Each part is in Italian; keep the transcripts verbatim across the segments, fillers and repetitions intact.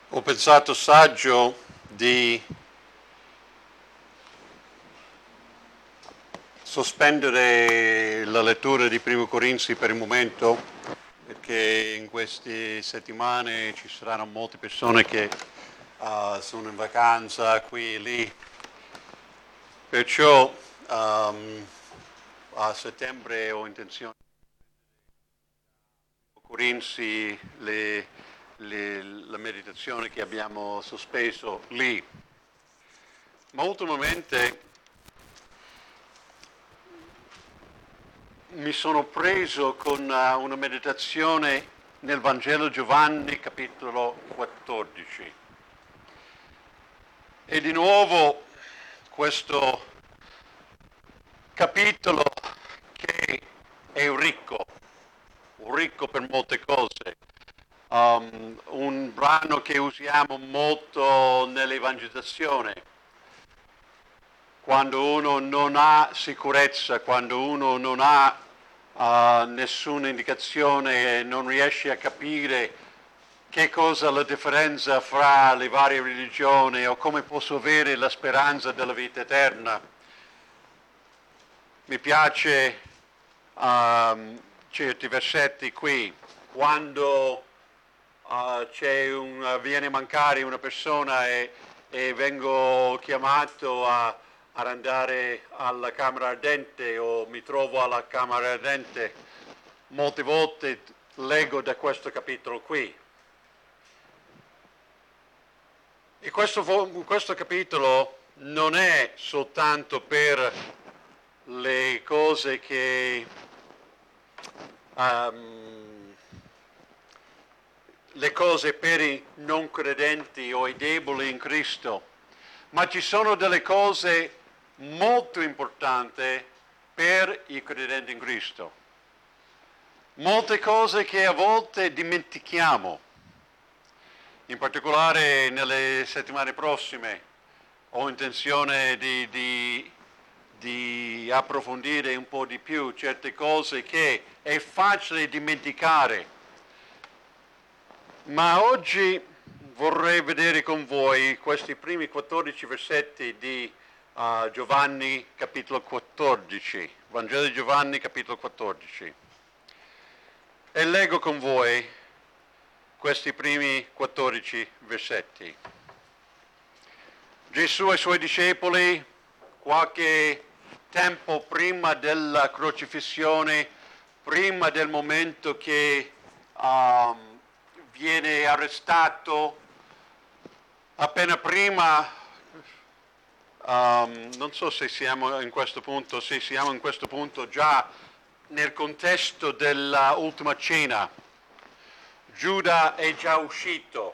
Ho pensato saggio di sospendere la lettura di Primo Corinzi per il momento, perché in queste settimane ci saranno molte persone che uh, sono in vacanza qui e lì. Perciò um, a settembre ho intenzione di Corinzi le, le, la meditazione che abbiamo sospeso lì. Ma ultimamente mi sono preso con uh, una meditazione nel Vangelo Giovanni, capitolo quattordici. E di nuovo questo capitolo che è ricco, ricco per molte cose. Um, un brano che usiamo molto nell'evangelizzazione. Quando uno non ha sicurezza, quando uno non ha uh, nessuna indicazione, non riesce a capire che cosa è la differenza fra le varie religioni o come posso avere la speranza della vita eterna. Mi piace um, certi versetti qui, quando uh, c'è un, viene a mancare una persona e, e vengo chiamato a ad andare alla camera ardente o mi trovo alla camera ardente, molte volte leggo da questo capitolo qui. E questo, questo capitolo non è soltanto per le cose che um, le cose per i non credenti o i deboli in Cristo, ma ci sono delle cose molto importante per i credenti in Cristo. Molte cose che a volte dimentichiamo. In particolare nelle settimane prossime ho intenzione di, di, di approfondire un po' di più certe cose che è facile dimenticare. Ma oggi vorrei vedere con voi questi primi quattordici versetti di Uh, Giovanni capitolo quattordici, Vangelo di Giovanni capitolo quattordici. E leggo con voi questi primi quattordici versetti. Gesù e i suoi discepoli, qualche tempo prima della crocifissione, prima del momento che um, viene arrestato, appena prima Um, non so se siamo in questo punto, se siamo in questo punto già nel contesto dell'ultima cena. Giuda è già uscito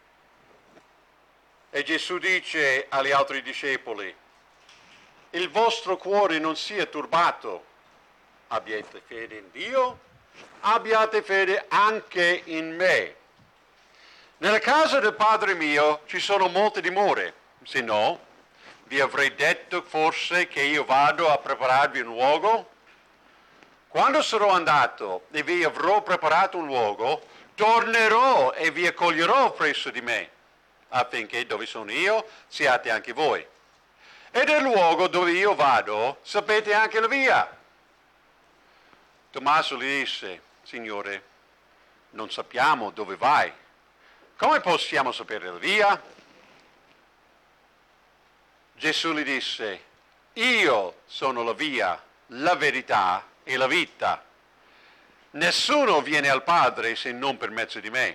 e Gesù dice agli altri discepoli: il vostro cuore non sia turbato, abbiate fede in Dio, abbiate fede anche in me. Nella casa del Padre mio ci sono molte dimore, se no vi avrei detto forse che io vado a prepararvi un luogo? Quando sarò andato e vi avrò preparato un luogo, tornerò e vi accoglierò presso di me, affinché dove sono io siate anche voi. E del luogo dove io vado sapete anche la via. Tommaso gli disse: Signore, non sappiamo dove vai. Come possiamo sapere la via? Gesù gli disse: io sono la via, la verità e la vita. Nessuno viene al Padre se non per mezzo di me.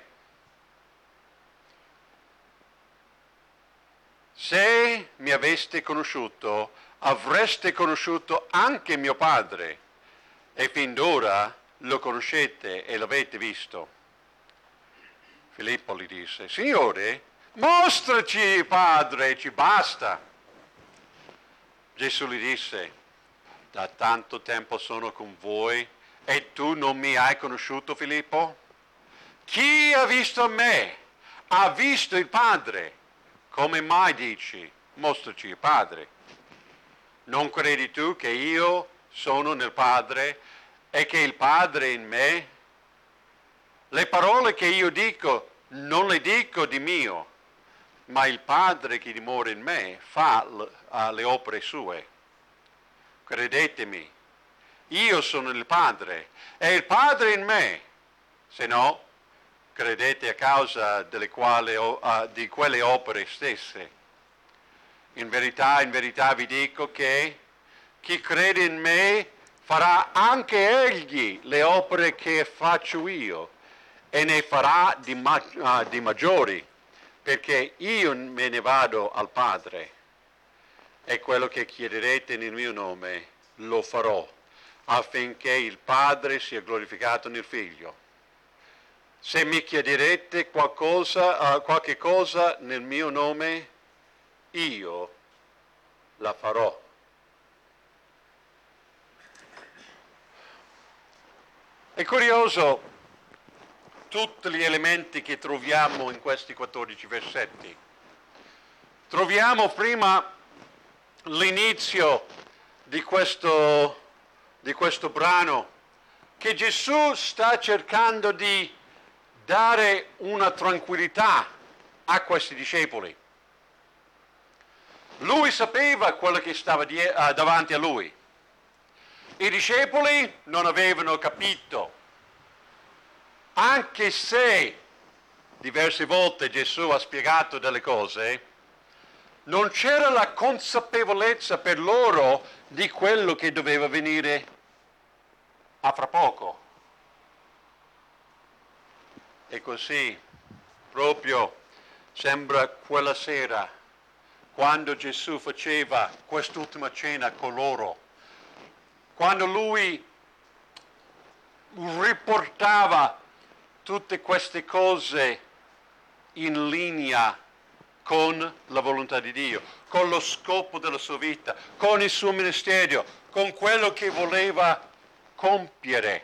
Se mi aveste conosciuto, avreste conosciuto anche mio Padre, e fin d'ora lo conoscete e l'avete visto. Filippo gli disse: Signore, mostraci il Padre, ci basta. Gesù gli disse: da tanto tempo sono con voi e tu non mi hai conosciuto, Filippo? Chi ha visto me ha visto il Padre. Come mai dici: mostraci il Padre? Non credi tu che io sono nel Padre e che il Padre è in me? Le parole che io dico non le dico di mio, ma il Padre che dimora in me fa l- le opere sue. Credetemi, io sono il Padre e il Padre in me, se no credete a causa delle quali, uh, di quelle opere stesse. In verità, in verità vi dico che chi crede in me farà anche egli le opere che faccio io e ne farà di, ma- uh, di maggiori, perché io me ne vado al Padre e quello che chiederete nel mio nome lo farò, affinché il Padre sia glorificato nel Figlio. Se mi chiederete qualcosa, uh, qualche cosa nel mio nome, io la farò. È curioso tutti gli elementi che troviamo in questi quattordici versetti. Troviamo prima l'inizio di questo, di questo brano, che Gesù sta cercando di dare una tranquillità a questi discepoli. Lui sapeva quello che stava di- uh, davanti a lui. I discepoli non avevano capito, anche se diverse volte Gesù ha spiegato delle cose, non c'era la consapevolezza per loro di quello che doveva venire a fra poco. E così, proprio sembra quella sera, quando Gesù faceva quest'ultima cena con loro, quando lui riportava tutte queste cose in linea con la volontà di Dio, con lo scopo della sua vita, con il suo ministero, con quello che voleva compiere.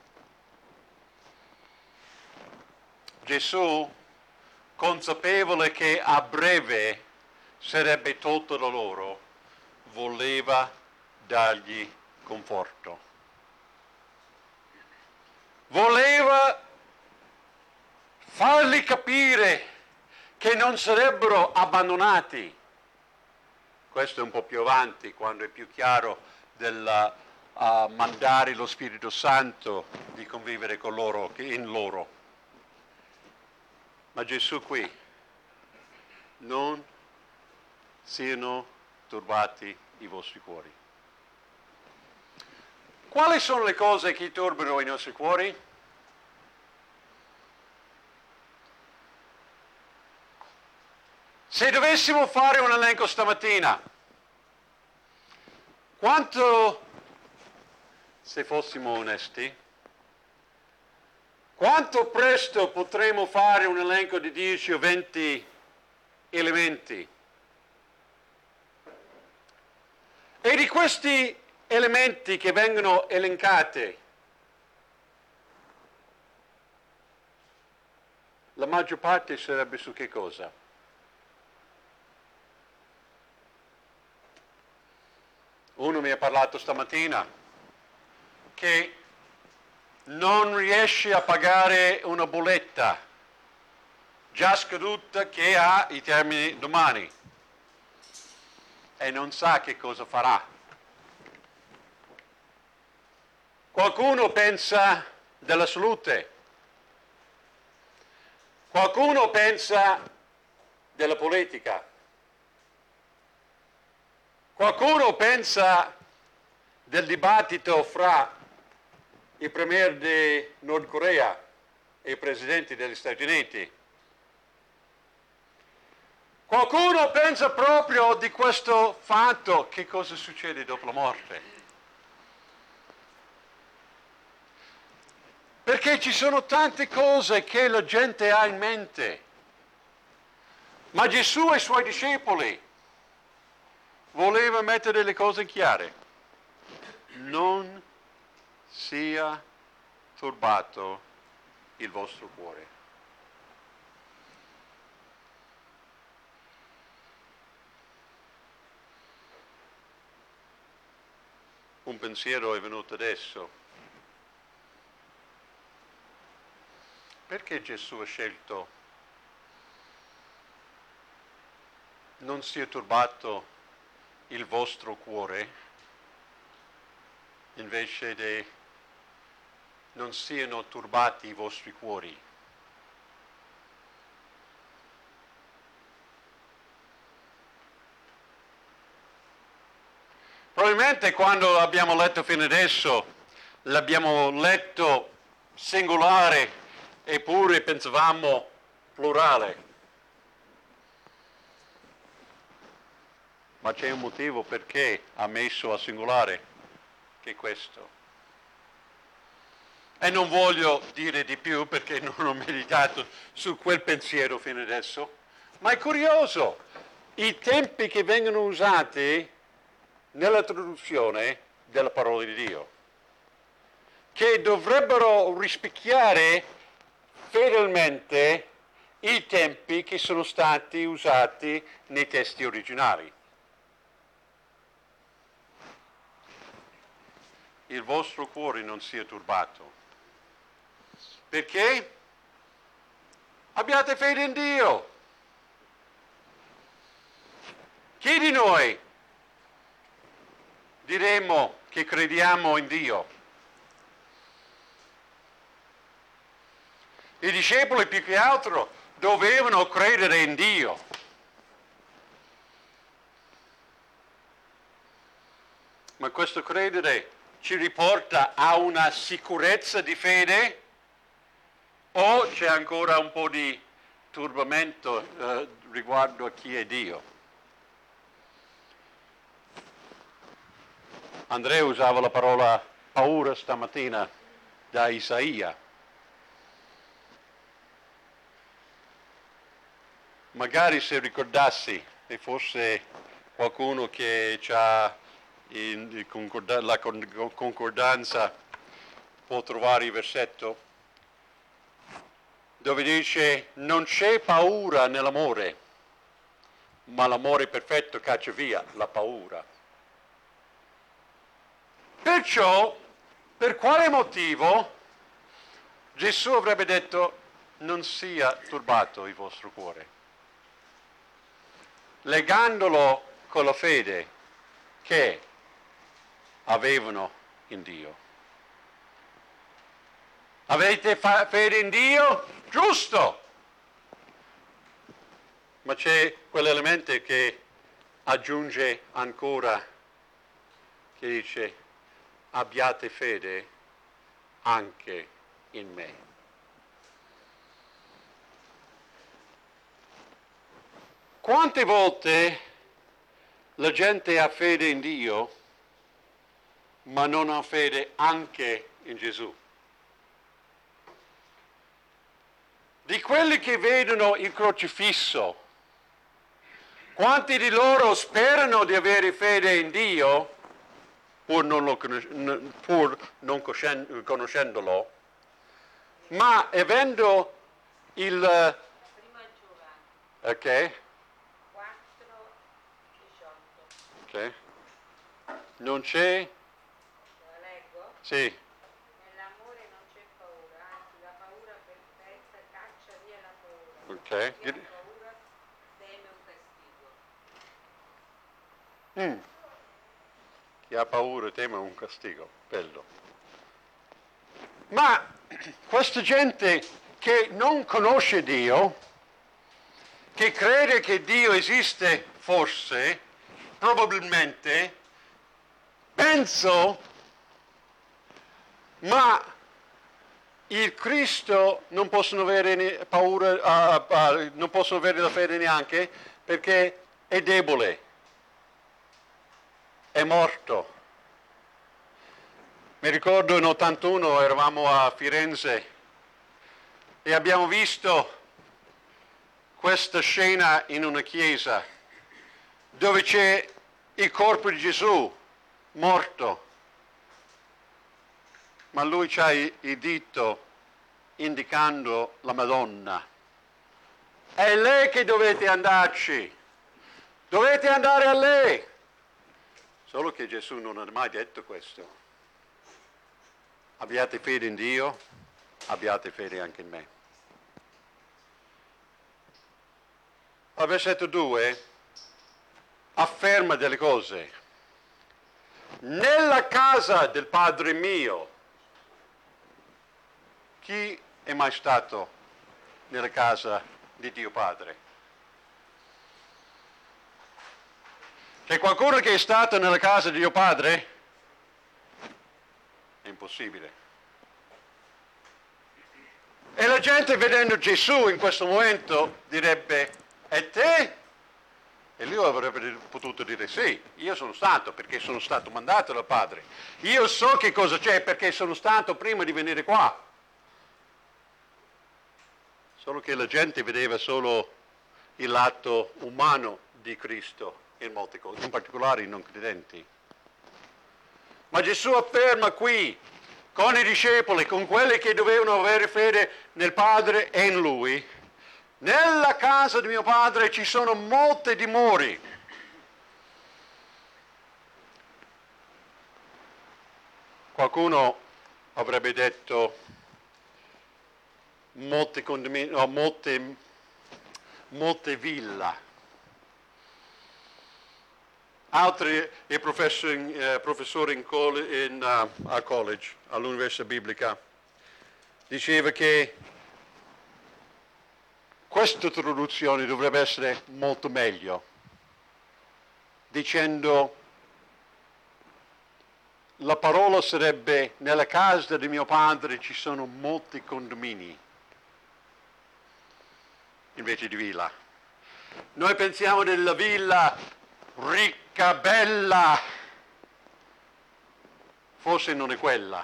Gesù, consapevole che a breve sarebbe tolto da loro, voleva dargli conforto. Voleva fargli capire che non sarebbero abbandonati. Questo è un po' più avanti, quando è più chiaro del uh, mandare lo Spirito Santo di convivere con loro, in loro. Ma Gesù qui, non siano turbati i vostri cuori. Quali sono le cose che turbano i nostri cuori? Se dovessimo fare un elenco stamattina, quanto, se fossimo onesti, quanto presto potremo fare un elenco di dieci o venti elementi? E di questi elementi che vengono elencati, la maggior parte sarebbe su che cosa? Uno mi ha parlato stamattina che non riesce a pagare una bolletta già scaduta che ha i termini domani e non sa che cosa farà. Qualcuno pensa della salute, qualcuno pensa della politica, qualcuno pensa del dibattito fra il premier di Nord Corea e i presidenti degli Stati Uniti. Qualcuno pensa proprio di questo fatto, che cosa succede dopo la morte. Perché ci sono tante cose che la gente ha in mente. Ma Gesù e i suoi discepoli voleva mettere le cose chiare. Non sia turbato il vostro cuore. Un pensiero è venuto adesso. Perché Gesù ha scelto non sia turbato il vostro cuore, invece di non siano turbati i vostri cuori. Probabilmente quando abbiamo letto fino adesso, l'abbiamo letto singolare eppure pensavamo plurale. Ma c'è un motivo perché ha messo a singolare, che è questo. E non voglio dire di più perché non ho meditato su quel pensiero fino adesso, ma è curioso, i tempi che vengono usati nella traduzione della parola di Dio, che dovrebbero rispecchiare fedelmente i tempi che sono stati usati nei testi originali. Il vostro cuore non sia turbato. Perché? Abbiate fede in Dio. Chi di noi diremmo che crediamo in Dio? I discepoli più che altro dovevano credere in Dio. Ma questo credere ci riporta a una sicurezza di fede o c'è ancora un po' di turbamento eh, riguardo a chi è Dio? Andrea usava la parola paura stamattina da Isaia. Magari se ricordassi e fosse qualcuno che ha la concordanza può trovare il versetto dove dice non c'è paura nell'amore, ma l'amore perfetto caccia via la paura. Perciò, per quale motivo Gesù avrebbe detto non sia turbato il vostro cuore? Legandolo con la fede che avevano in Dio. Avete fa- fede in Dio? Giusto! Ma c'è quell'elemento che aggiunge ancora, che dice abbiate fede anche in me. Quante volte la gente ha fede in Dio, ma non ha fede anche in Gesù? Di quelli che vedono il crocifisso, quanti di loro sperano di avere fede in Dio, pur non, lo conos- pur non conoscendolo, ma avendo il... Prima Giovanni. Ok? quattro diciotto. Ok. Non c'è? La leggo? Sì. Nell'amore non c'è paura, anzi la paura perfetta caccia via la paura. Ok. Chi ha paura teme un castigo. Mm. Chi ha paura teme un castigo. Bello. Ma questa gente che non conosce Dio, che crede che Dio esiste forse, probabilmente, penso, ma il Cristo non possono avere paura, uh, uh, non possono avere la fede neanche perché è debole, è morto. Mi ricordo in ottantuno eravamo a Firenze e abbiamo visto questa scena in una chiesa dove c'è il corpo di Gesù morto, ma lui c'ha il dito indicando la Madonna. È lei che dovete andarci, dovete andare a lei. Solo che Gesù non ha mai detto questo. Abbiate fede in Dio, abbiate fede anche in me. Al versetto due afferma delle cose. Nella casa del Padre mio, chi è mai stato nella casa di Dio Padre? C'è qualcuno che è stato nella casa di Dio Padre? È impossibile. E la gente vedendo Gesù in questo momento direbbe, e te? E lui avrebbe potuto dire sì, io sono stato perché sono stato mandato dal Padre. Io so che cosa c'è perché sono stato prima di venire qua. Solo che la gente vedeva solo il lato umano di Cristo in molte cose, in particolare i non credenti. Ma Gesù afferma qui, con i discepoli, con quelli che dovevano avere fede nel Padre e in Lui, nella casa di mio Padre ci sono molte dimore. Qualcuno avrebbe detto molte condomini, no, molte, molte villa. Altri, il professore, eh, professore in coll- in, uh, a college, all'Università Biblica, diceva che questa traduzione dovrebbe essere molto meglio, dicendo la parola sarebbe nella casa di mio padre ci sono molti condomini, invece di villa. Noi pensiamo della villa ricca, bella, forse non è quella,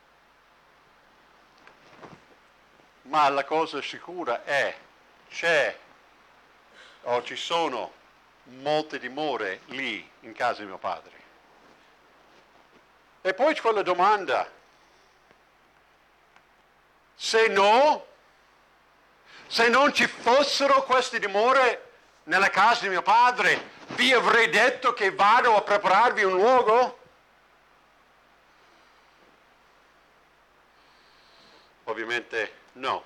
ma la cosa sicura è, c'è o ci sono molte dimore lì in casa di mio padre. E poi c'è quella domanda, se no, se non ci fossero queste dimore nella casa di mio padre, vi avrei detto che vado a prepararvi un luogo? Ovviamente no.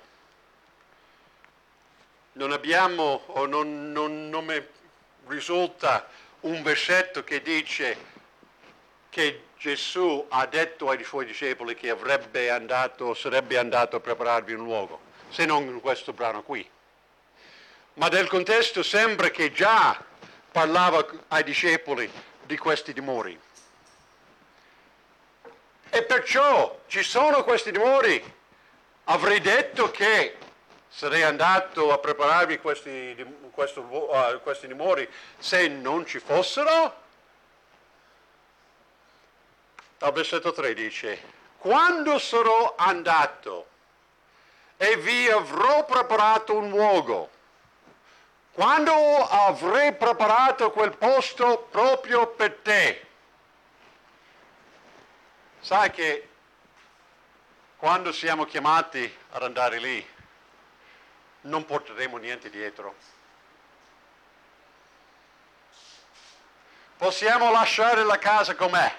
Non abbiamo, o non, non, non mi risulta un versetto che dice che Gesù ha detto ai suoi discepoli che avrebbe andato, sarebbe andato a prepararvi un luogo, se non in questo brano qui. Ma nel contesto sembra che già parlava ai discepoli di questi dimori. E perciò ci sono questi dimori. Avrei detto che sarei andato a prepararvi questi, questo, uh, questi dimori se non ci fossero? Al versetto tre dice, quando sarò andato e vi avrò preparato un luogo, quando avrei preparato quel posto proprio per te. Sai che quando siamo chiamati ad andare lì, non porteremo niente dietro. Possiamo lasciare la casa com'è.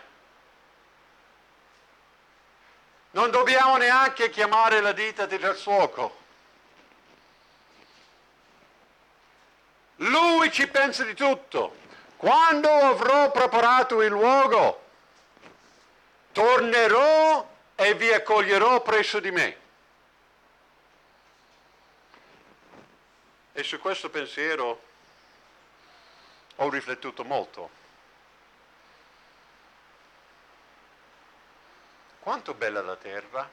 Non dobbiamo neanche chiamare la ditta del fuoco. Lui ci pensa di tutto. Quando avrò preparato il luogo, tornerò e vi accoglierò presso di me. E su questo pensiero ho riflettuto molto. Quanto bella la terra!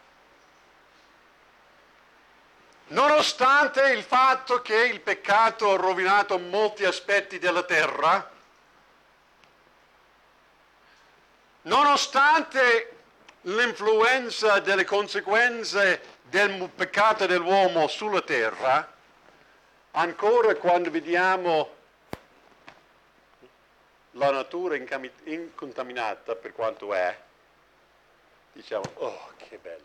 Nonostante il fatto che il peccato ha rovinato molti aspetti della terra, nonostante l'influenza delle conseguenze del peccato dell'uomo sulla terra, ancora quando vediamo la natura incontaminata per quanto è, diciamo, oh, che bello.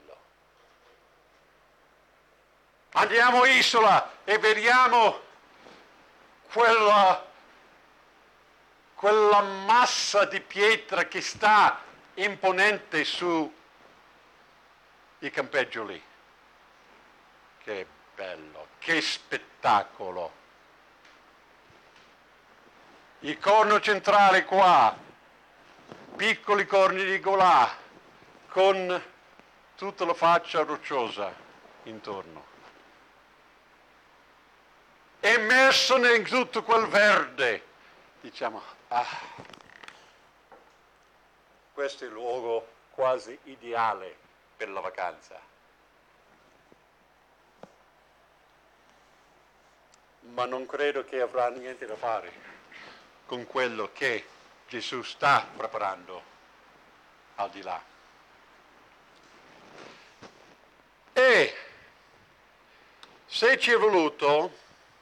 Andiamo a Isola e vediamo quella, quella massa di pietra che sta imponente su il campeggio lì. Che bello, che spettacolo. il corno centrale qua, piccoli corni di gola, con tutta la faccia rocciosa intorno. Immerso in tutto quel verde, diciamo, ah, questo è il luogo quasi ideale per la vacanza. Ma non credo che avrà niente da fare con quello che Gesù sta preparando al di là. E se ci è voluto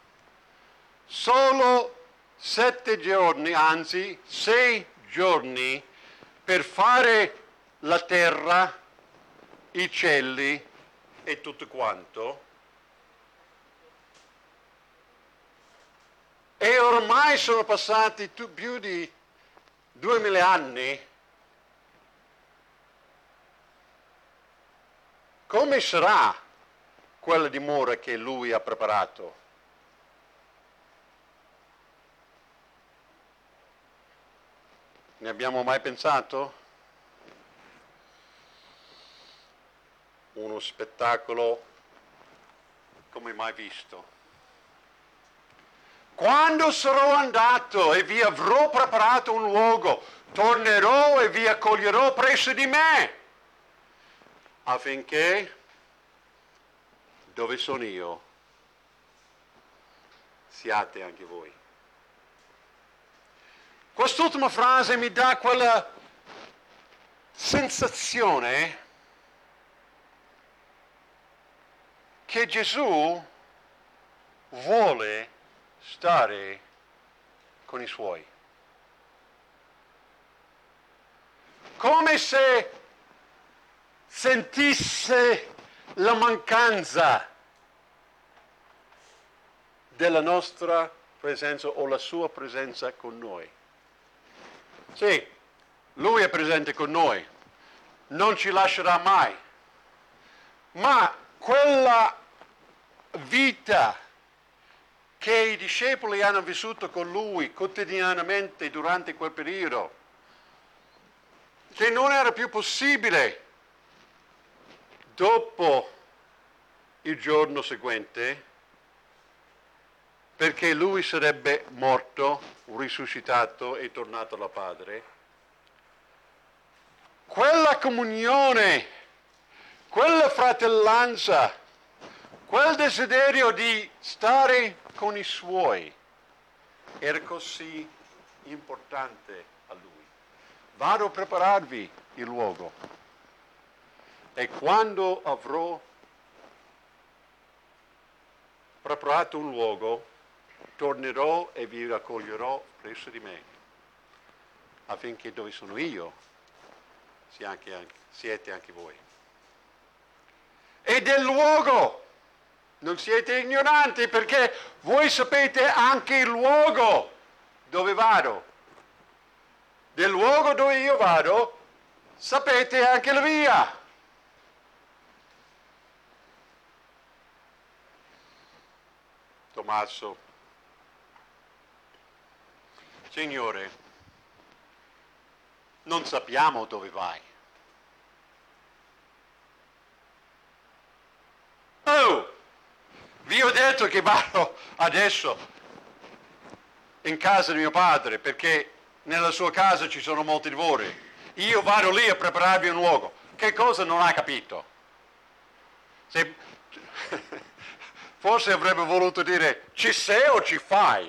solo sette giorni, anzi sei giorni, per fare la terra, i cieli e tutto quanto, e ormai sono passati tu, più di duemila anni, come sarà quella dimora che lui ha preparato? Ne abbiamo mai pensato? Uno spettacolo come mai visto. Quando sarò andato e vi avrò preparato un luogo, tornerò e vi accoglierò presso di me, affinché dove sono io siate anche voi. Quest'ultima frase mi dà quella sensazione che Gesù vuole stare con i suoi. Come se sentisse la mancanza della nostra presenza o la sua presenza con noi. Sì, lui è presente con noi, non ci lascerà mai, ma quella vita che i discepoli hanno vissuto con lui quotidianamente durante quel periodo, che non era più possibile dopo il giorno seguente, perché lui sarebbe morto, risuscitato e tornato al Padre. Quella comunione, quella fratellanza, quel desiderio di stare con i suoi era così importante a lui. Vado a prepararvi il luogo e quando avrò preparato un luogo, tornerò e vi raccoglierò presso di me, affinché dove sono io siete anche voi. E del luogo non siete ignoranti, perché voi sapete anche il luogo dove vado. Del luogo dove io vado sapete anche la via. Tommaso: Signore, non sappiamo dove vai. Oh, vi ho detto che vado adesso in casa di mio padre, perché nella sua casa ci sono molti lavori. Io vado lì a prepararvi un luogo. Che cosa non ha capito? Se... Forse avrebbe voluto dire: ci sei o ci fai?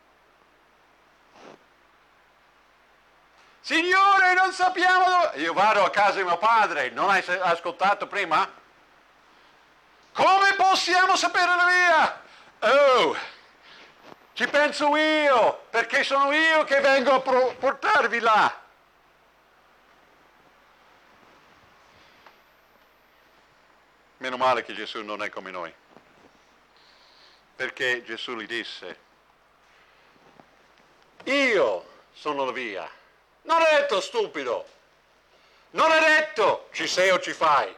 Signore, non sappiamo dove... Io vado a casa di mio padre, non hai ascoltato prima? Come possiamo sapere la via? Oh, ci penso io, perché sono io che vengo a pro- portarvi là. Meno male che Gesù non è come noi, perché Gesù gli disse: io sono la via. Non ha detto stupido, non ha detto ci sei o ci fai,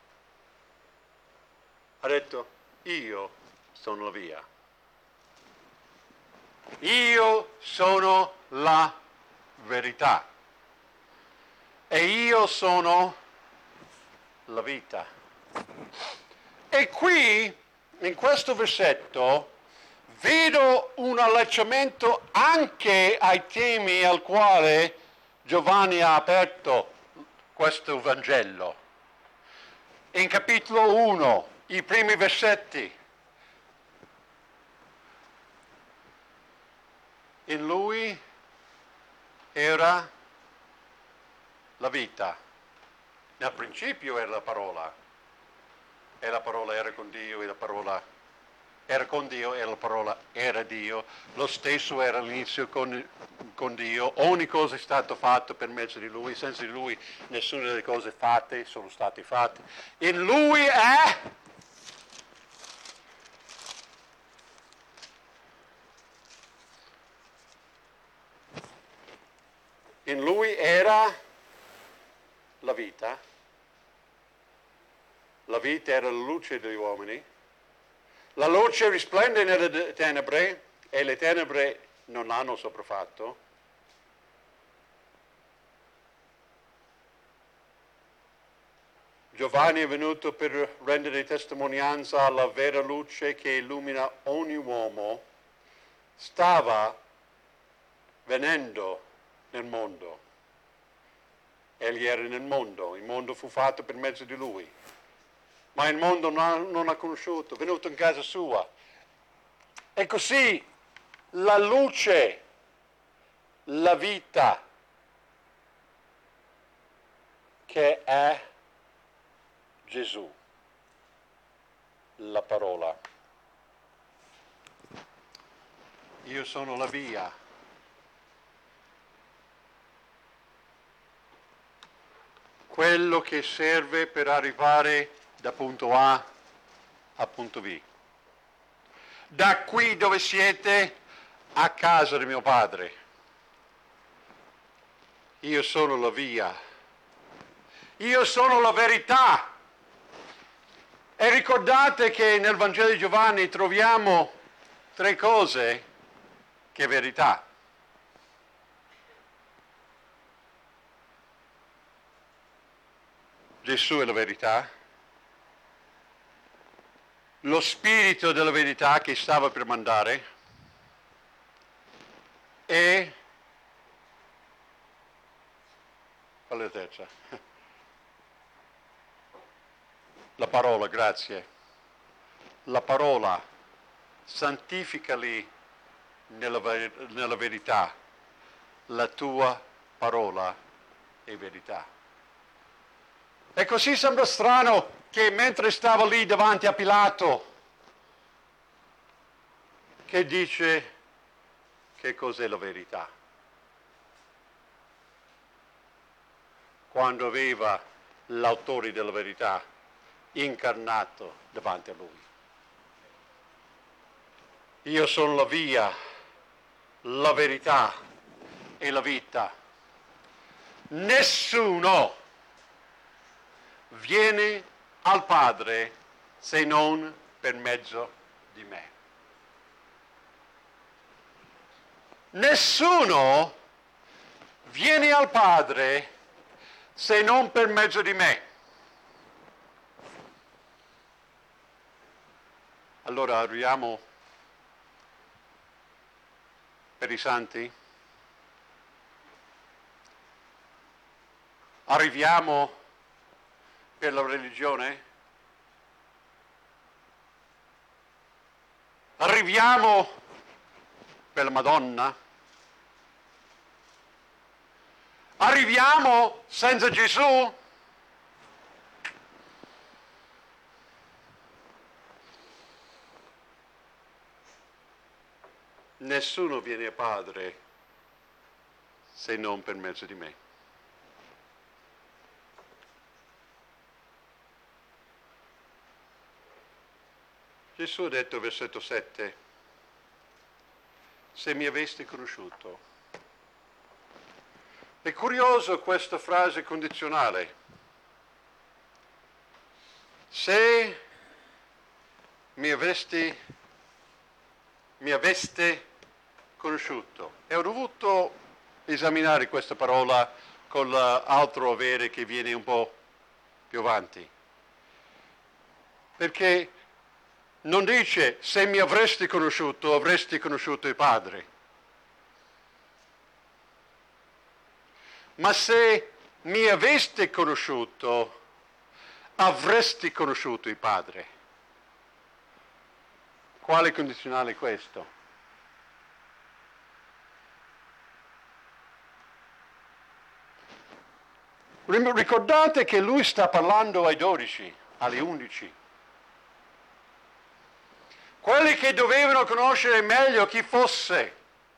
ha detto io sono la via. Io sono la verità. E io sono la vita. E qui, in questo versetto, vedo un allacciamento anche ai temi al quale Giovanni ha aperto questo Vangelo. In capitolo uno, i primi versetti. In lui era la vita. Nel principio era la parola. E la parola era con Dio e la parola era con Dio e la parola era Dio. Lo stesso era all'inizio con, con Dio. Ogni cosa è stata fatta per mezzo di Lui. Senza di Lui nessuna delle cose fatte sono state fatte. In Lui è in Lui era la vita. La vita era la luce degli uomini. La luce risplende nelle tenebre e le tenebre non l'hanno sopraffatto. Giovanni è venuto per rendere testimonianza alla vera luce che illumina ogni uomo. Stava venendo nel mondo. Egli era nel mondo, il mondo fu fatto per mezzo di lui. Ma il mondo non, non ha conosciuto, è venuto in casa sua. E così la luce, la vita, che è Gesù, la parola. Io sono la via. Quello che serve per arrivare da punto A a punto B. Da qui dove siete a casa di mio padre. Io sono la via. Io sono la verità. E ricordate che nel Vangelo di Giovanni troviamo tre cose che è verità. Gesù è la verità. Lo spirito della verità che stava per mandare e qual è la terza? La parola, grazie. La parola, santificali nella, nella verità. La tua parola è verità. E così sembra strano che mentre stava lì davanti a Pilato, che dice che cos'è la verità, quando aveva l'autore della verità incarnato davanti a lui. Io sono la via, la verità e la vita. Nessuno viene al Padre se non per mezzo di me. Nessuno viene al Padre se non per mezzo di me. Allora arriviamo per i santi? Arriviamo per la religione? Arriviamo per la Madonna? Arriviamo senza Gesù? Nessuno viene a Padre se non per mezzo di me. Gesù ha detto, versetto sette, se mi aveste conosciuto. È curioso questa frase condizionale. Se mi aveste, mi aveste conosciuto. E ho dovuto esaminare questa parola con l'altro avere che viene un po' più avanti. Perché non dice se mi avresti conosciuto avresti conosciuto il Padre, ma se mi aveste conosciuto avresti conosciuto il Padre. Quale condizionale è questo? Ricordate che lui sta parlando ai dodici, alle undici. Quelli che dovevano conoscere meglio chi fosse.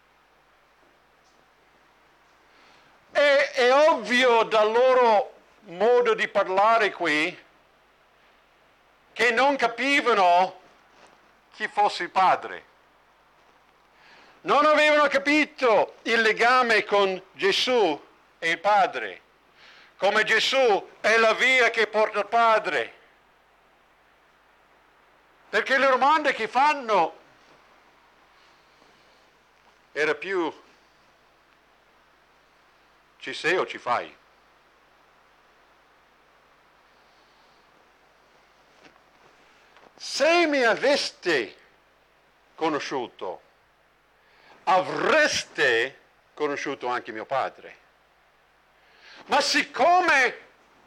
E, è ovvio dal loro modo di parlare qui che non capivano chi fosse il Padre. Non avevano capito il legame con Gesù e il Padre, come Gesù è la via che porta al Padre. Perché le domande che fanno era più ci sei o ci fai? Se mi aveste conosciuto, avreste conosciuto anche mio Padre. Ma siccome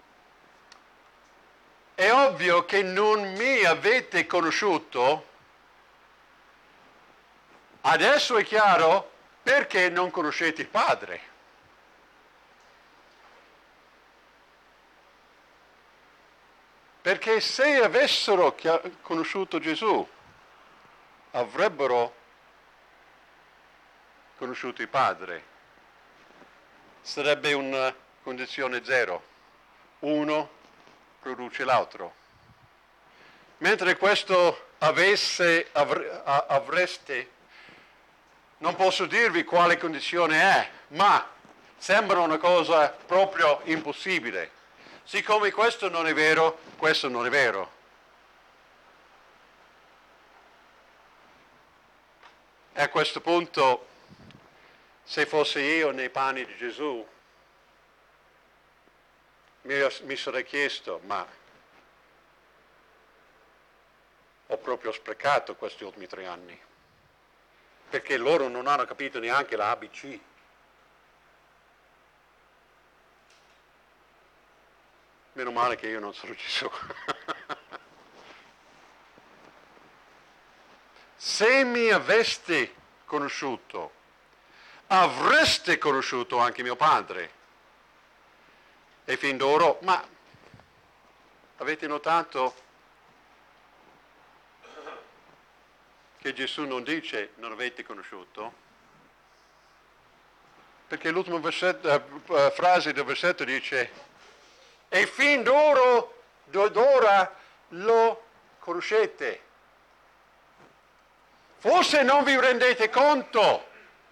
è ovvio che non mi avete conosciuto, adesso è chiaro perché non conoscete il Padre. Perché se avessero conosciuto Gesù, avrebbero conosciuto il Padre. Sarebbe una condizione zero. Uno produce l'altro. Mentre questo avesse, avre, avreste, non posso dirvi quale condizione è, ma sembra una cosa proprio impossibile. Siccome questo non è vero, questo non è vero. E a questo punto, se fossi io nei panni di Gesù, mi, mi sarei chiesto, ma ho proprio sprecato questi ultimi tre anni, perché loro non hanno capito neanche la A B C. Meno male che io non sono Gesù. Se mi aveste conosciuto, avreste conosciuto anche mio Padre. E fin d'ora, ma avete notato che Gesù non dice non avete conosciuto? Perché l'ultima versetto, uh, frase del versetto dice e fin d'ora, d'ora lo conoscete. Forse non vi rendete conto.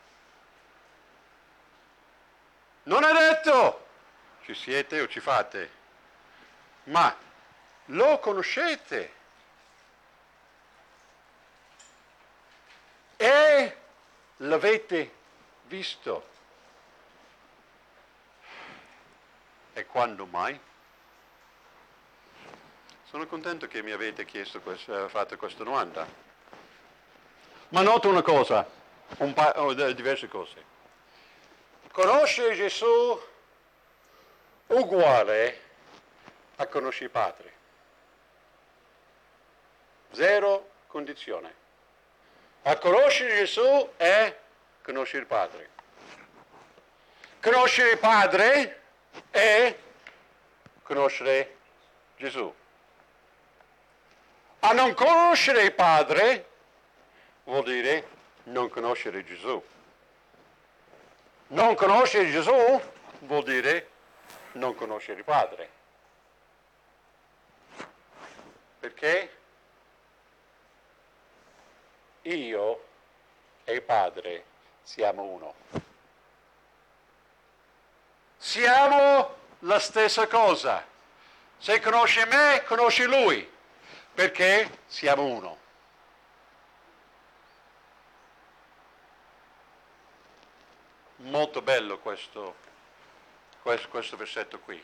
Non è detto ci siete o ci fate, ma lo conoscete. E l'avete visto. E quando mai? Sono contento che mi avete chiesto questa, fatto questa domanda. Ma noto una cosa, un pa- oh, diverse cose. Conoscere Gesù uguale a conoscere il Padre. Zero condizione. A conoscere Gesù è conoscere il Padre. Conoscere il Padre è conoscere Gesù. A non conoscere il Padre vuol dire non conoscere Gesù. Non conoscere Gesù vuol dire non conoscere il Padre. Perché io e il Padre siamo uno. Siamo la stessa cosa. Se conosci me, conosci Lui, perché siamo uno. molto bello questo, questo, questo versetto qui.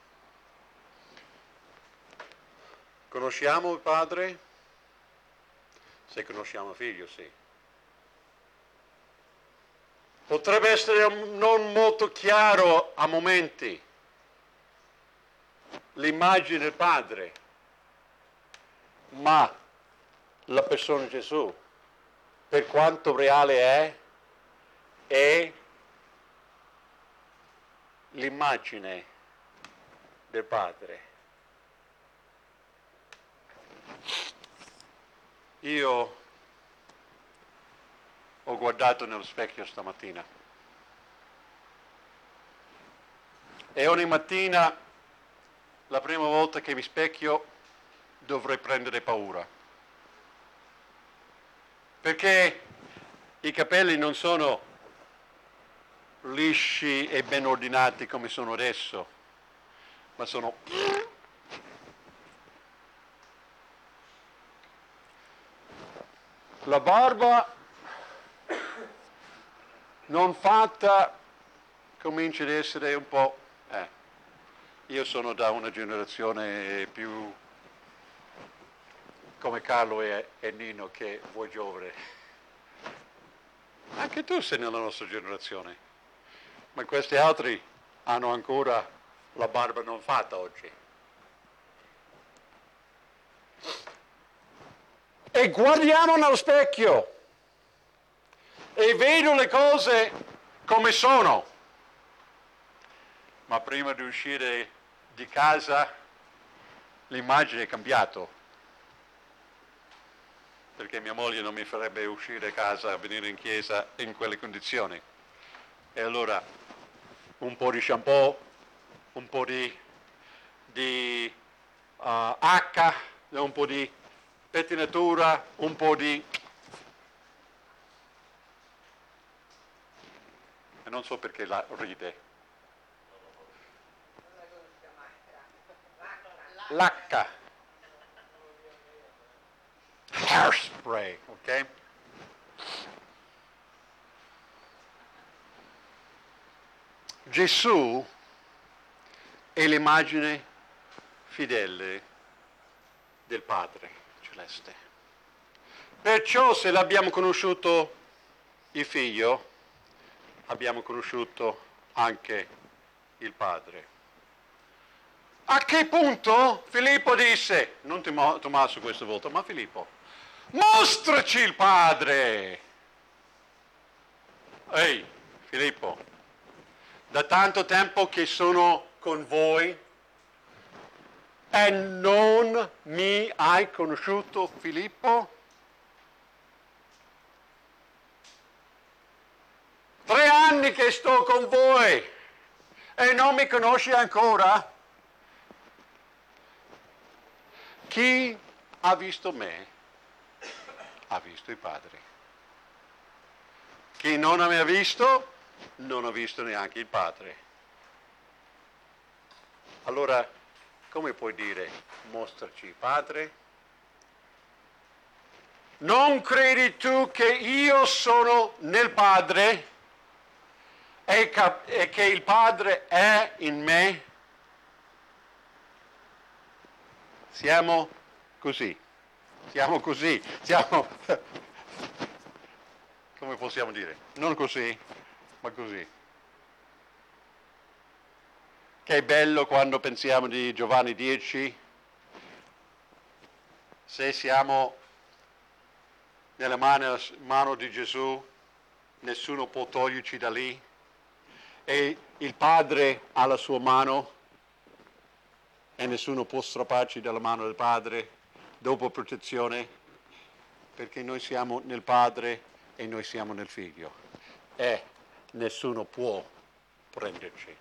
Conosciamo il Padre? Se conosciamo il Figlio, sì. Potrebbe essere non molto chiaro a momenti l'immagine del Padre, ma la persona di Gesù, per quanto reale è, è l'immagine del Padre. Io ho guardato nello specchio stamattina e ogni mattina, la prima volta che mi specchio, dovrei prendere paura. Perché i capelli non sono lisci e ben ordinati come sono adesso, ma sono... La barba non fatta comincia ad essere un po'... Eh, io sono da una generazione più come Carlo e, e Nino, che voi giovani. Anche tu sei nella nostra generazione, ma questi altri hanno ancora la barba non fatta oggi. E guardiamo nello specchio e vedo le cose come sono. Ma prima di uscire di casa l'immagine è cambiata. Perché mia moglie non mi farebbe uscire a casa, venire in chiesa in quelle condizioni. E allora un po' di shampoo, un po' di, di uh, H, un po' di pettinatura, un po' di... E non so perché la ride. L'H. Hairspray, ok? Gesù è l'immagine fedele del Padre Celeste. Perciò se l'abbiamo conosciuto il Figlio, abbiamo conosciuto anche il Padre. A che punto Filippo disse, non Tommaso questa volta, ma Filippo, mostraci il Padre! Ehi, Filippo, da tanto tempo che sono con voi e non mi hai conosciuto, Filippo? Tre anni che sto con voi e non mi conosci ancora? Chi ha visto me ha visto il Padre. Chi non mi ha visto non ha visto neanche il Padre. Allora, come puoi dire mostraci il Padre? Non credi tu che io sono nel Padre e, cap- e che il Padre è in me? Siamo così, siamo così, siamo, come possiamo dire, non così, ma così. Che bello quando pensiamo di Giovanni dieci, se siamo nella mano, mano di Gesù, nessuno può toglierci da lì, e il Padre ha la sua mano, e nessuno può strapparci dalla mano del Padre dopo protezione, perché noi siamo nel Padre e noi siamo nel Figlio e nessuno può prenderci.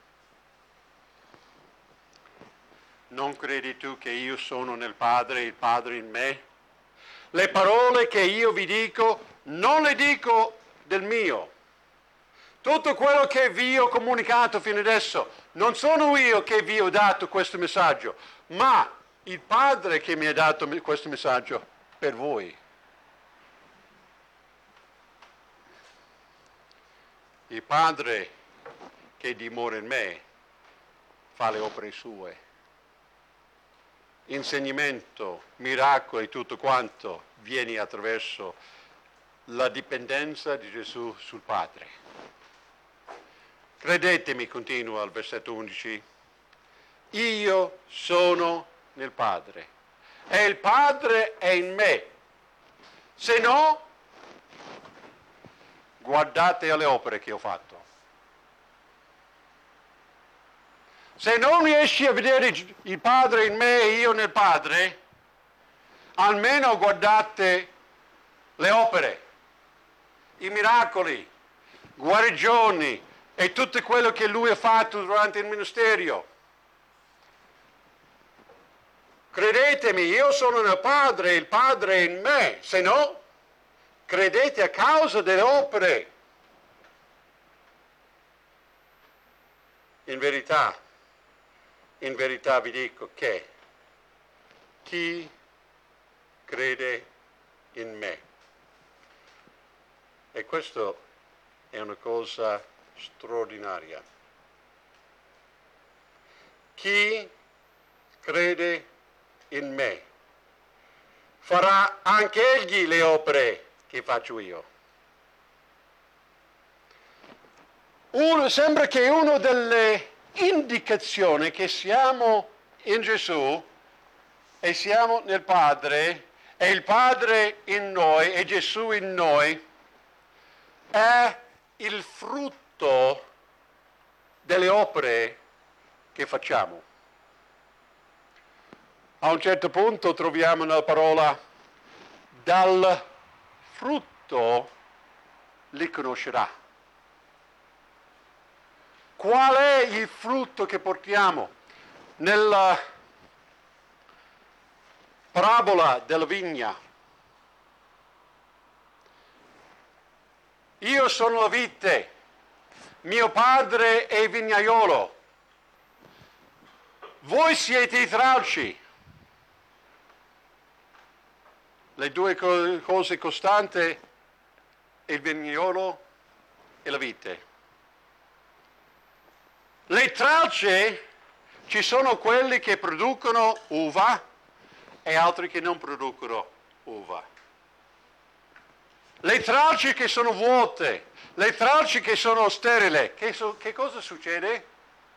Non credi tu che io sono nel Padre e il Padre in me? Le parole che io vi dico non le dico del mio. Tutto quello che vi ho comunicato fino adesso, non sono io che vi ho dato questo messaggio, ma il Padre che mi ha dato questo messaggio per voi. Il Padre che dimora in me fa le opere sue. Insegnamento, miracoli, tutto quanto viene attraverso la dipendenza di Gesù sul Padre. Credetemi, continua al versetto undici, io sono nel Padre e il Padre è in me. Se no, guardate alle opere che ho fatto. Se non riesci a vedere il Padre in me e io nel Padre, almeno guardate le opere, i miracoli, guarigioni e tutto quello che Lui ha fatto durante il ministero. Credetemi, io sono nel Padre e il Padre è in me, se no, credete a causa delle opere. In verità, in verità vi dico che chi crede in me, e questo è una cosa straordinaria, chi crede in me farà anche egli le opere che faccio io. Uno, sembra che una delle indicazioni che siamo in Gesù e siamo nel Padre e il Padre in noi e Gesù in noi è il frutto delle opere che facciamo. A un certo punto troviamo nella parola dal frutto li conoscerà. Qual è il frutto che portiamo? Nella parabola della vigna. Io sono la vite, mio padre è il vignaiolo, voi siete i tralci. Le due cose costanti, il vignaiolo e la vite. Le tralce, ci sono quelli che producono uva e altri che non producono uva. Le tralci che sono vuote, le tralci che sono sterili, che, so, che cosa succede?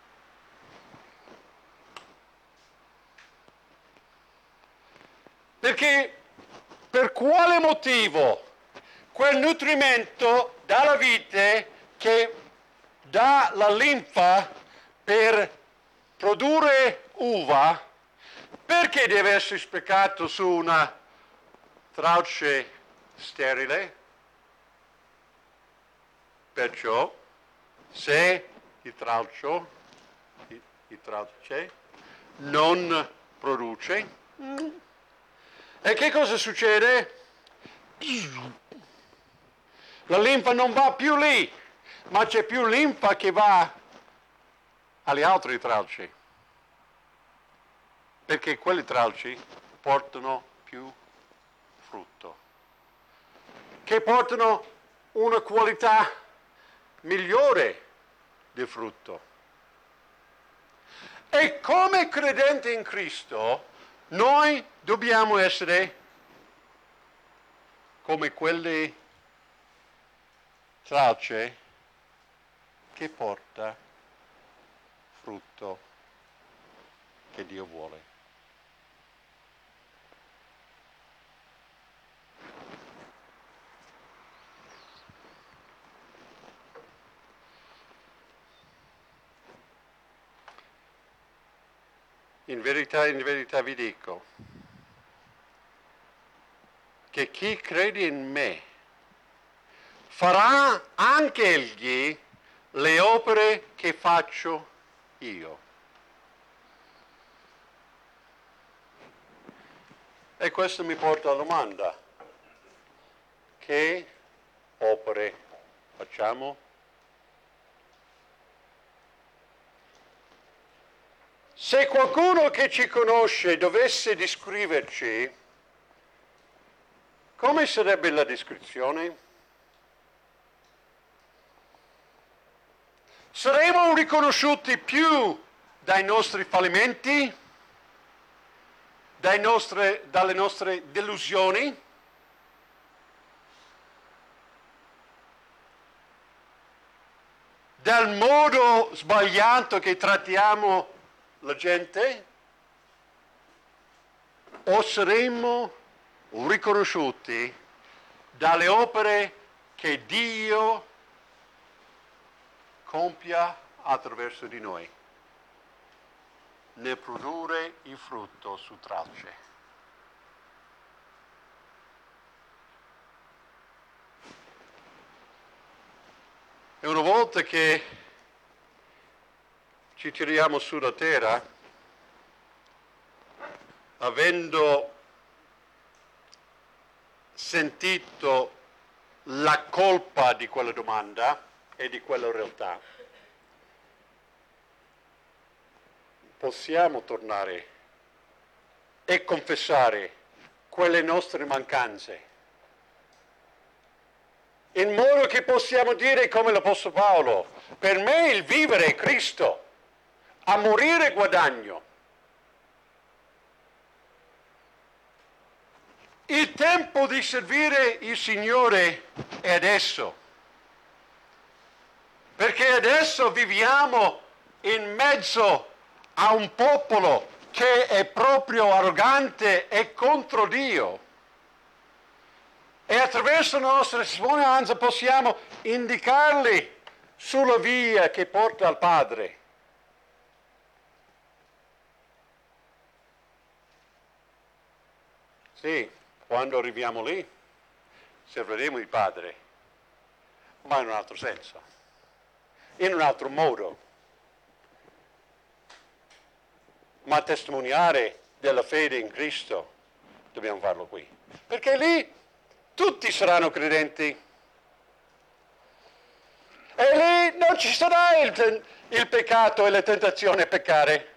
Perché per quale motivo quel nutrimento dalla vite che dà la linfa per produrre uva, perché deve essere sprecato su una tralce sterile? Perciò, se il tralcio, il tralce, non produce, e che cosa succede? La linfa non va più lì, ma c'è più linfa che va agli altri tralci, perché quelli tralci portano più frutto, che portano una qualità migliore di frutto. E come credenti in Cristo, noi dobbiamo essere come quelle tralce che porta frutto che Dio vuole. In verità, in verità vi dico che chi crede in me farà anche egli le opere che faccio io. E questo mi porta alla domanda: che opere facciamo? Se qualcuno che ci conosce dovesse descriverci, come sarebbe la descrizione? Saremo riconosciuti più dai nostri fallimenti, dai nostre, dalle nostre delusioni, dal modo sbagliato che trattiamo la gente, o saremo riconosciuti dalle opere che Dio compia attraverso di noi nel produrre il frutto su tracce. E una volta che ci tiriamo sulla terra, avendo sentito la colpa di quella domanda e di quella realtà, possiamo tornare e confessare quelle nostre mancanze, in modo che possiamo dire come l'Apostolo Paolo: per me il vivere è Cristo, a morire guadagno. Il tempo di servire il Signore è adesso, perché adesso viviamo in mezzo a un popolo che è proprio arrogante e contro Dio. E attraverso la nostra testimonianza possiamo indicarli sulla via che porta al Padre. Sì, quando arriviamo lì, serviremo il Padre, ma in un altro senso, in un altro modo. Ma testimoniare della fede in Cristo dobbiamo farlo qui, perché lì tutti saranno credenti. E lì non ci sarà il, il peccato e la tentazione a peccare.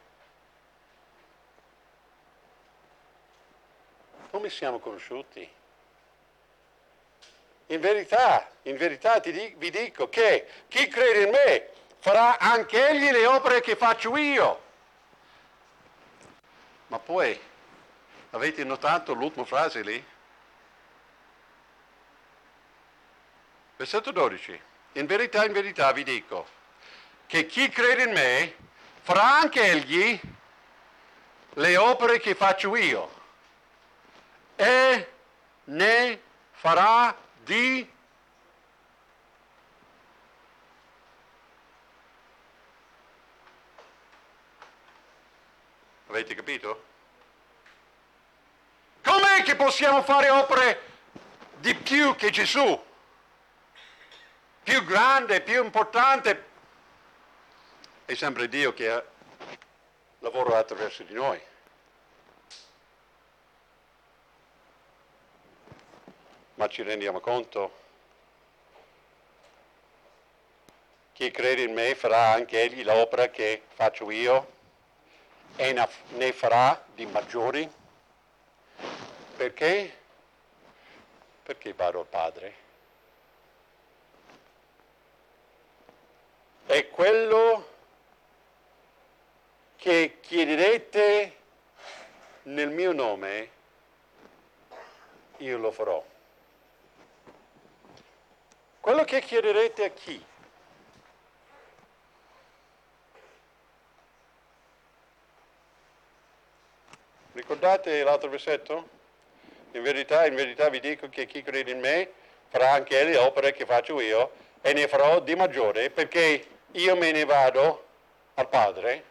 Come siamo conosciuti? In verità, in verità ti dico, vi dico che chi crede in me farà anche egli le opere che faccio io. Ma poi, avete notato l'ultima frase lì? Versetto dodici. In verità, in verità vi dico che chi crede in me farà anche egli le opere che faccio io e ne farà di Avete capito? Com'è che possiamo fare opere di più che Gesù? Più grande, più importante? È sempre Dio che lavora attraverso di noi. Ma ci rendiamo conto? Chi crede in me farà anche egli l'opera che faccio io e ne farà di maggiori. Perché? Perché vado al Padre. E quello che chiederete nel mio nome, io lo farò. Quello che chiederete a chi? Ricordate l'altro versetto? In verità, in verità vi dico che chi crede in me farà anche le opere che faccio io e ne farò di maggiore, perché io me ne vado al Padre.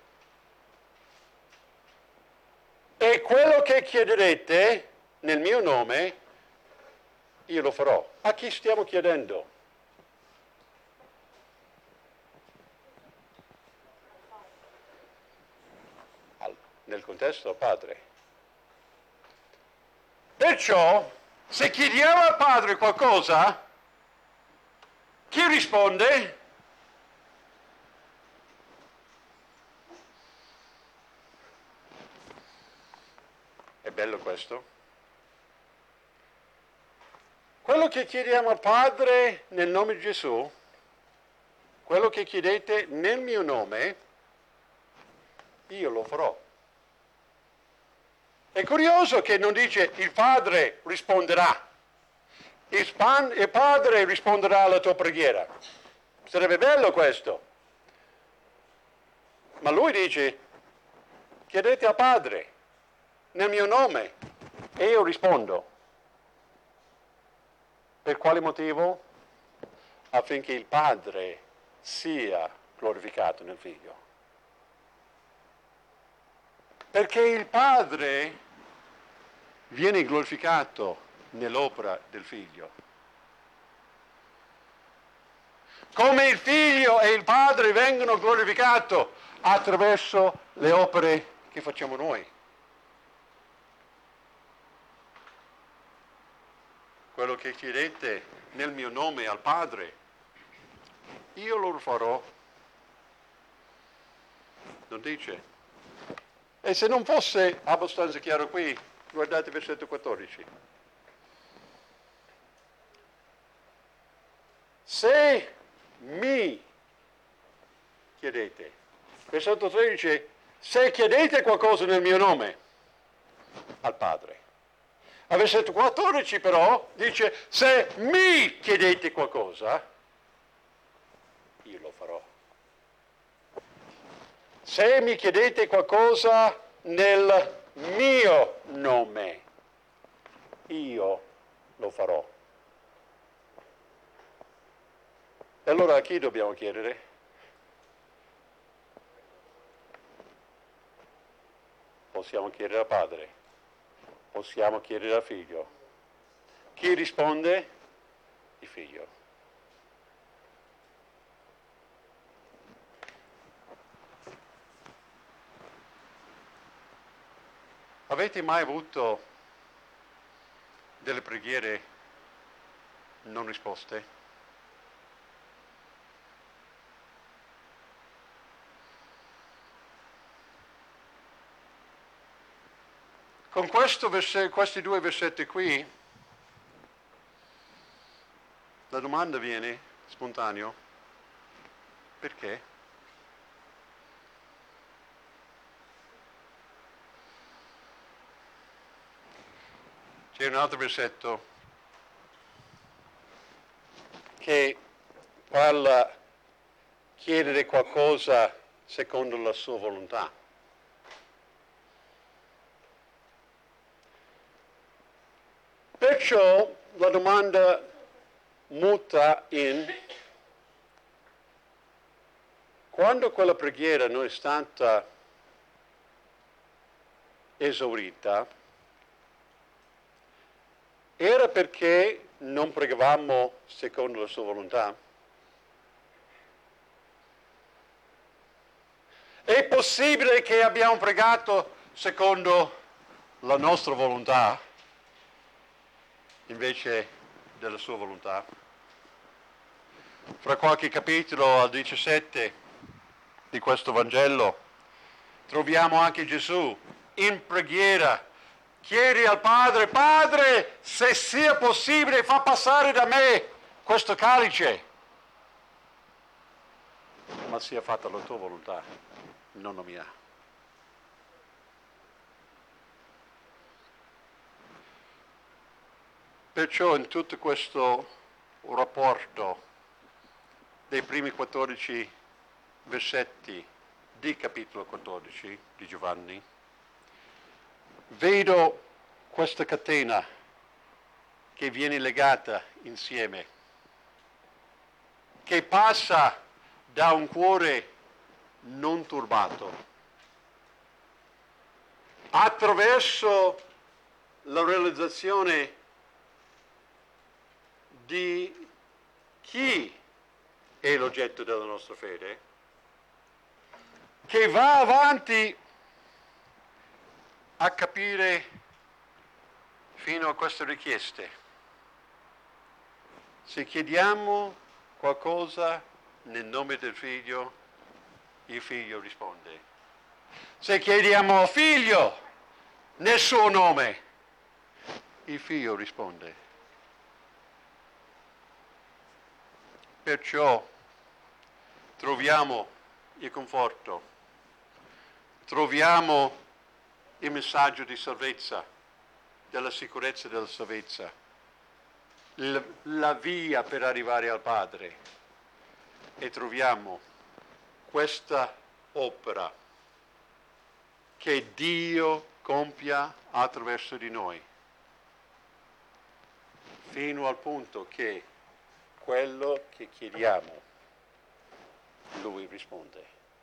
E quello che chiederete nel mio nome, io lo farò. A chi stiamo chiedendo? Al, nel contesto al Padre. Perciò, se chiediamo al Padre qualcosa, chi risponde? È bello questo. Quello che chiediamo al Padre nel nome di Gesù, quello che chiedete nel mio nome, io lo farò. È curioso che non dice il Padre risponderà, il, span, il Padre risponderà alla tua preghiera. Sarebbe bello questo. Ma lui dice, chiedete al Padre nel mio nome e io rispondo. Per quale motivo? Affinché il Padre sia glorificato nel Figlio. Perché il Padre viene glorificato nell'opera del Figlio. Come il Figlio e il Padre vengono glorificati attraverso le opere che facciamo noi. Quello che chiedete nel mio nome al Padre, io lo farò. Non dice. E se non fosse abbastanza chiaro qui, guardate versetto quattordici. Se mi chiedete, versetto tredici, se chiedete qualcosa nel mio nome al Padre. A versetto quattordici però dice, se mi chiedete qualcosa, io lo farò. Se mi chiedete qualcosa nel mio nome, io lo farò. E allora a chi dobbiamo chiedere? Possiamo chiedere al Padre, possiamo chiedere al Figlio. Chi risponde? Il Figlio. Avete mai avuto delle preghiere non risposte? Con questo verse, questi due versetti qui, la domanda viene spontaneo, perché? C'è un altro versetto che parla chiedere qualcosa secondo la sua volontà. Perciò la domanda muta in quando quella preghiera non è stata esaurita, era perché non pregavamo secondo la sua volontà? È possibile che abbiamo pregato secondo la nostra volontà invece della sua volontà? Fra qualche capitolo al diciassette di questo Vangelo troviamo anche Gesù in preghiera. Chiedi al Padre, Padre, se sia possibile, fa passare da me questo calice, ma sia fatta la tua volontà, non la mia. Perciò in tutto questo rapporto dei primi quattordici versetti di capitolo quattordici di Giovanni, vedo questa catena che viene legata insieme, che passa da un cuore non turbato, attraverso la realizzazione di chi è l'oggetto della nostra fede, che va avanti a capire fino a queste richieste. Se chiediamo qualcosa nel nome del Figlio, il Figlio risponde. Se chiediamo al Figlio nel suo nome, il Figlio risponde. Perciò troviamo il conforto, troviamo il messaggio di salvezza, della sicurezza e della salvezza, la, la via per arrivare al Padre, e troviamo questa opera che Dio compia attraverso di noi, fino al punto che quello che chiediamo, Lui risponde.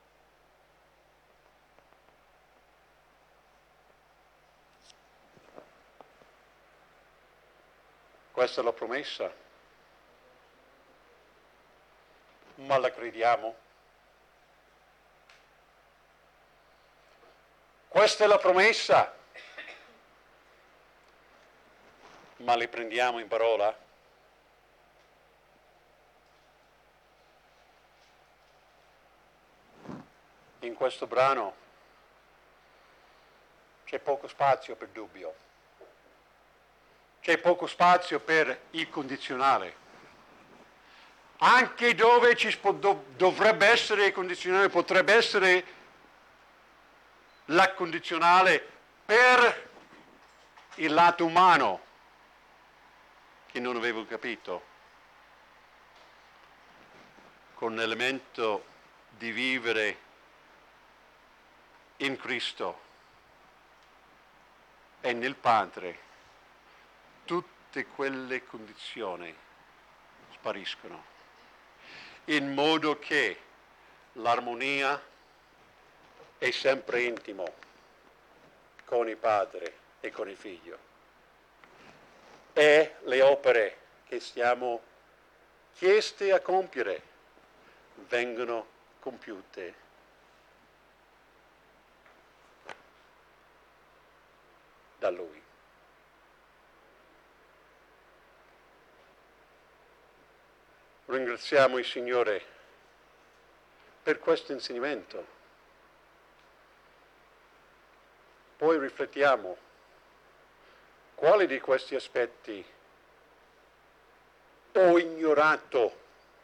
Questa è la promessa, ma la crediamo? Questa è la promessa, ma li prendiamo in parola? In questo brano c'è poco spazio per dubbio, c'è poco spazio per il condizionale. Anche dove ci spo- dov- dovrebbe essere il condizionale, potrebbe essere la condizionale per il lato umano, che non avevo capito, con l'elemento di vivere in Cristo e nel Padre, tutte quelle condizioni spariscono, in modo che l'armonia è sempre intimo con il Padre e con il Figlio, e le opere che siamo chiesti a compiere vengono compiute da Lui. Ringraziamo il Signore per questo insegnamento. Poi riflettiamo quali di questi aspetti ho ignorato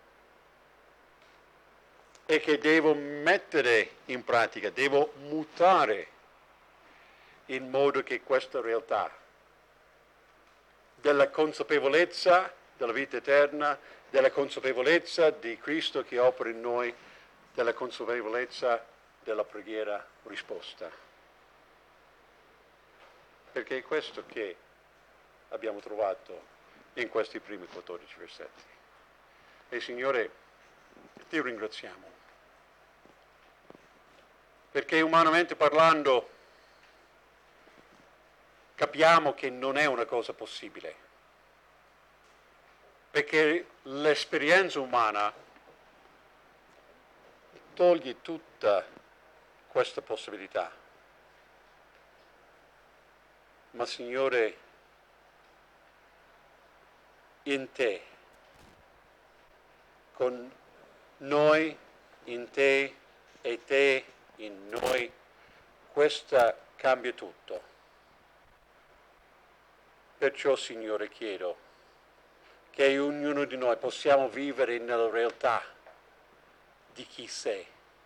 e che devo mettere in pratica, devo mutare in modo che questa realtà della consapevolezza della vita eterna, della consapevolezza di Cristo che opera in noi, della consapevolezza della preghiera risposta. Perché è questo che abbiamo trovato in questi primi quattordici versetti. E Signore, ti ringraziamo, perché umanamente parlando capiamo che non è una cosa possibile, perché l'esperienza umana toglie tutta questa possibilità. Ma Signore, in Te, con noi, in Te e Te in noi, questa cambia tutto. Perciò, Signore, chiedo che ognuno di noi possiamo vivere nella realtà di chi sei.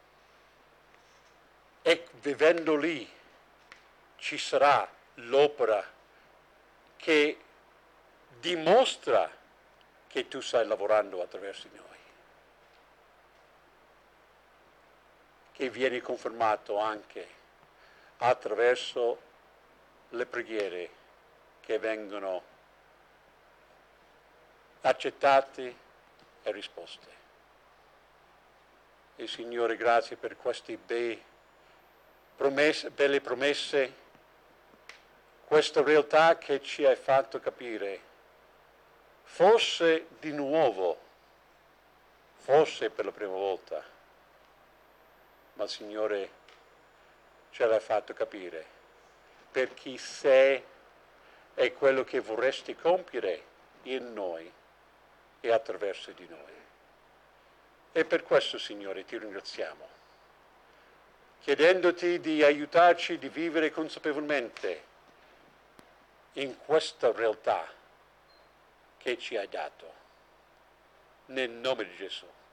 E vivendo lì ci sarà l'opera che dimostra che tu stai lavorando attraverso di noi, che viene confermato anche attraverso le preghiere che vengono accettate e risposte. E Signore, grazie per queste be- promesse, belle promesse, questa realtà che ci hai fatto capire, forse di nuovo, forse per la prima volta, ma Signore ce l'hai fatto capire per chi sei e quello che vorresti compiere in noi e attraverso di noi. E per questo, Signore, ti ringraziamo, chiedendoti di aiutarci di vivere consapevolmente in questa realtà che ci hai dato. Nel nome di Gesù.